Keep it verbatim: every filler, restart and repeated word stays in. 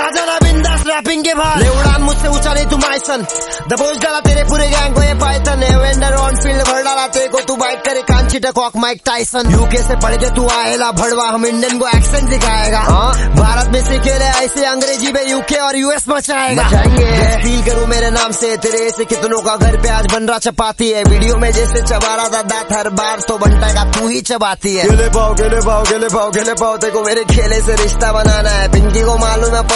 आजा ना बिंदास रैपिंग के बाद ले उड़ान मुझसे ऊंचा नहीं तू माइसन दबोच डाला तेरे पूरे गैंग को ये पाइथन एवेंडर ऑन फील्ड भर डाला तेरे को तू बाइट करे कांची टकॉक माइक टाइसन यूके से पढ़ के तू आएला भड़वा हम इंडियन को एक्सेंट दिखाएगा हाँ भारत में सीखे ले ऐसे अंग्रेजी में यूके और यूएस मचाएगा फील करूँ मेरे नाम से तेरे ऐसे कितनों का घर पे आज बन रहा चपाती है वीडियो में जैसे चबा रहा था दांत हर बार तो बनता का तू ही चबाती है गेले पाओ गेले पाओ गेले पाओ गेले पाओ तेरे को मेरे खेले से रिश्ता बनाना है पिंकी को मालूम है